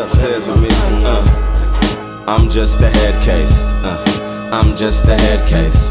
upstairs with me. I'm just a head case. I'm just a head case.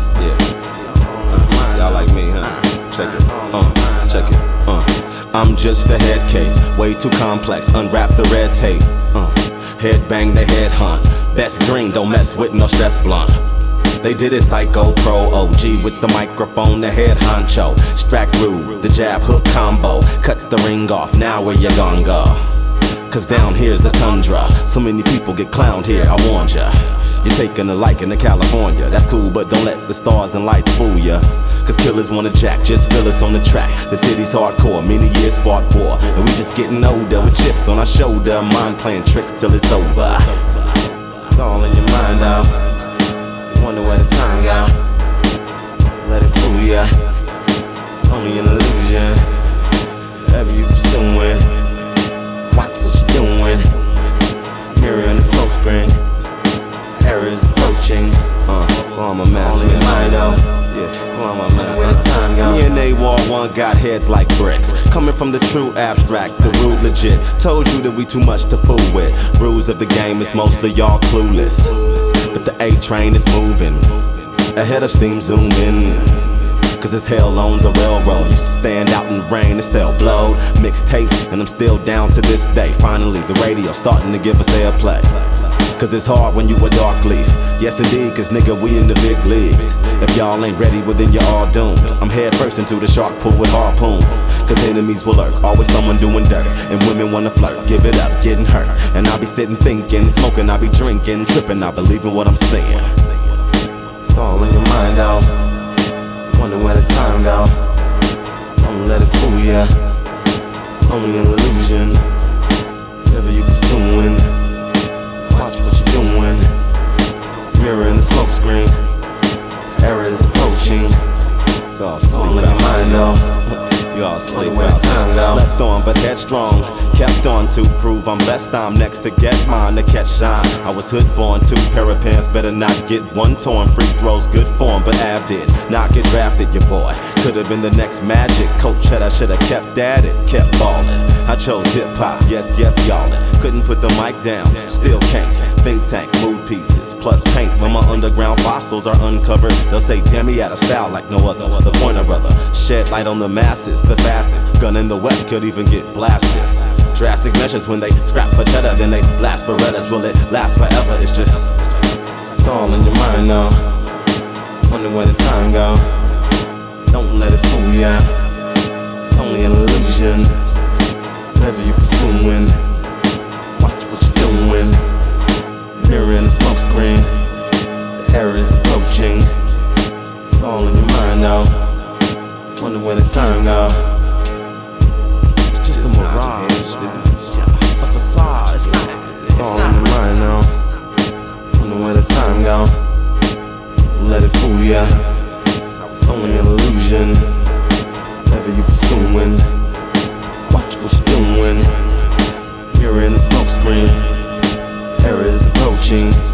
Yeah. Y'all like me, huh? Check it. Check it. I'm just a head case. Way too complex. Unwrap the red tape. Head bang the head hunt. Best green, don't mess with no stress blunt. They did it Psycho Pro OG with the microphone, the head honcho. Strack rude, the jab hook combo. Cuts the ring off, now where you gon' go? Cause down here's the tundra. So many people get clowned here, I warned ya. You're taking a liking to California. That's cool, but don't let the stars and lights fool ya. Cause killers wanna jack, just feel us on the track. The city's hardcore, many years fought war. And we just getting older with chips on our shoulder. Mind playing tricks till it's over. It's all in your mind now. Wonder where the time go. Let it fool ya. It's only an illusion. Whatever you pursuing, watch what you're doing. Mirror in the smoke screen. Error is approaching. I'm a master. All in your mind now. Yeah, I'm a man. Where the time go. Me and A1 got heads like bricks. Coming from the true abstract, the rude legit. Told you that we too much to fool with. Rules of the game is mostly y'all clueless. But the A train is moving ahead of steam zooming. Cause it's hell on the railroad. Used to stand out in the rain and sell blowed mixtapes, and I'm still down to this day. Finally the radio starting to give us airplay. Cause it's hard when you a dark leaf. Yes indeed, cause nigga we in the big leagues. If y'all ain't ready, well then you're all doomed. I'm head first into the shark pool with harpoons. Cause enemies will lurk, always someone doing dirt. And women wanna flirt, give it up, getting hurt. And I be sitting thinking, smoking, I be drinking, tripping, I believe in what I'm saying. It's all in your mind though. Wonder where the time go. Don't let it fool ya. It's only an illusion. Whatever you pursuing, watch what you're doing. Mirror in the smoke screen. Error is approaching. Y'all sleep all in your mind though. Y'all sleep out. Slept on but headstrong. Kept on to prove I'm best. I'm next to get mine to catch shine. I was hood born, 2 pair of pants, better not get one torn. Free throws, good form, but Ab did not get drafted, your boy. Could've been the next Magic. Coach said I should've kept at it, kept ballin'. I chose hip-hop, yes, y'allin'. Couldn't put the mic down, still can't. Think tank, mood pieces, plus paint. When my underground fossils are uncovered, they'll say, damn, he had a style like no other. The Pointer Brother, shed light on the masses, the fastest. Gun in the West could even get blasted. Drastic measures when they scrap for cheddar, then they blast Berettas. Will it last forever? It's just, it's all in your mind now. Wonder where the time go. Don't let it fool ya. It's only an illusion. Whatever you pursuing, watch what you're doing. Mirror in the smoke screen. The error is approaching. It's all in your mind now. Wonder where the time go. It's just a mirage, a facade. It's all in your mind now. Wonder where the time go. Let it fool ya. It's only an illusion. Whatever you pursuing, watch what you're doing. Mirror in the smoke screen. Error is approaching.